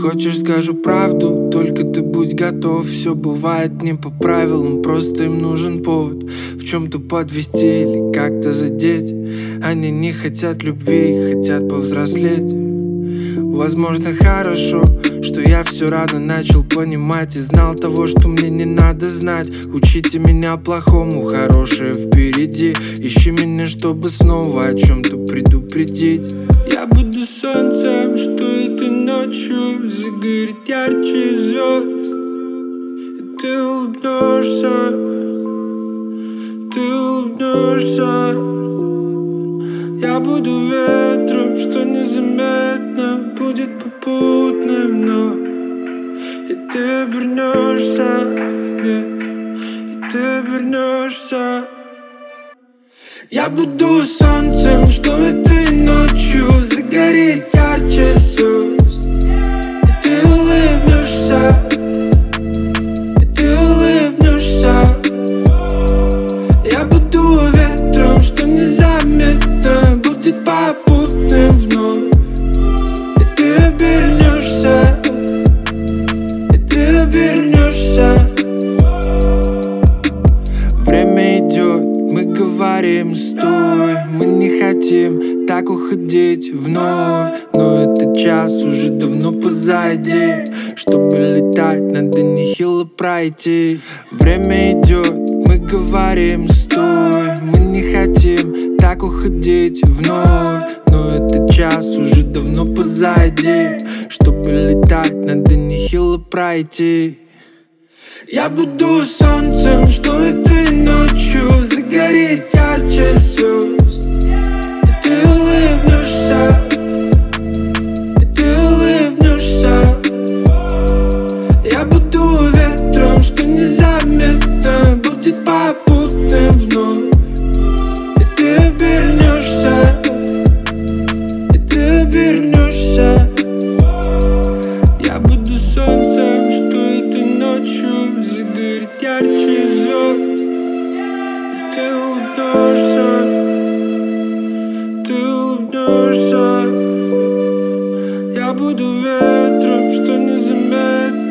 хочешь, скажу правду, только ты будь готов. Все бывает не по правилам, просто им нужен повод в чем-то подвести или как-то задеть. Они не хотят любви, хотят повзрослеть. Возможно, хорошо, что я все рано начал понимать и знал того, что мне не надо знать. Учите меня плохому, хорошее впереди. Ищи меня, чтобы снова о чем-то предупредить. Я буду солнцем, что этой ночью загорит ярче звезд. И ты улыбнешься, ты улыбнешься. Я буду ветром, что незаметно будет попутным вновь. И ты обернешься, и ты обернешься. Я буду солнцем, что этой ночью загорит ярче звезд. И ты улыбнешься, и ты улыбнешься. Я буду ветром, что незаметно будет попутным вновь. И ты обернешься, и ты обернешься. Время идет, мы говорим стой. Мы не хотим так уходить вновь, но этот час уже давно позади. Чтобы летать, надо нехило пройти. Время идет, мы говорим стой. Мы не хотим так уходить вновь, но этот час уже давно позади. Чтобы летать, надо нехило пройти. Я буду солнцем, что этой ночью загорит ярче звезд. И ты улыбнешься, и ты улыбнешься. Я буду ветром, что незаметно будет попутным вновь. И ты обернешься, и ты обернешься. Я буду солнцем, что этой ночью загорит ярче звезд. И ты улыбнешься, ты улыбнешься. Я буду ветром, что незаметно